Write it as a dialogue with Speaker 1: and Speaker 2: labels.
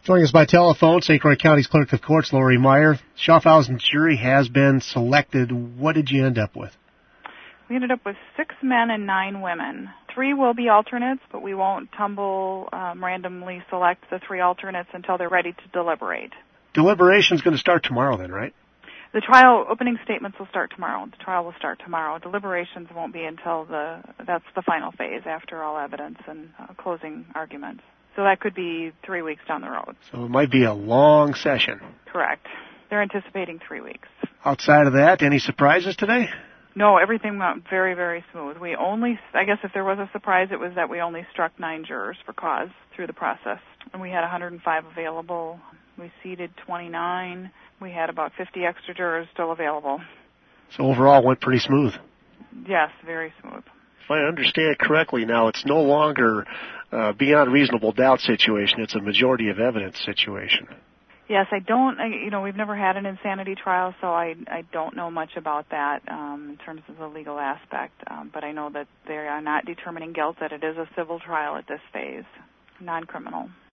Speaker 1: Joining us by telephone, St. Croix County's Clerk of Courts, Lori Meyer. Schaffhausen jury has been selected. What did you end up with?
Speaker 2: We ended up with 6 men and 9 women. 3 will be alternates, but we won't randomly select the 3 alternates until they're ready to deliberate.
Speaker 1: Deliberation's going to start tomorrow then, right?
Speaker 2: The trial opening statements will start tomorrow. The trial will start tomorrow. Deliberations won't be until that's the final phase after all evidence and closing arguments. So that could be 3 weeks down the road.
Speaker 1: So it might be a long session.
Speaker 2: Correct. They're anticipating 3 weeks.
Speaker 1: Outside of that, any surprises today?
Speaker 2: No, everything went very, very smooth. I guess if there was a surprise, it was that we only struck 9 jurors for cause through the process. And we had 105 available. We seated 29. We had about 50 extra jurors still available.
Speaker 1: So overall, it went pretty smooth.
Speaker 2: Yes, very smooth.
Speaker 1: If I understand correctly now, it's no longer beyond reasonable doubt situation. It's a majority of evidence situation.
Speaker 2: Yes, we've never had an insanity trial, so I don't know much about that in terms of the legal aspect. But I know that they are not determining guilt, that it is a civil trial at this phase, non-criminal.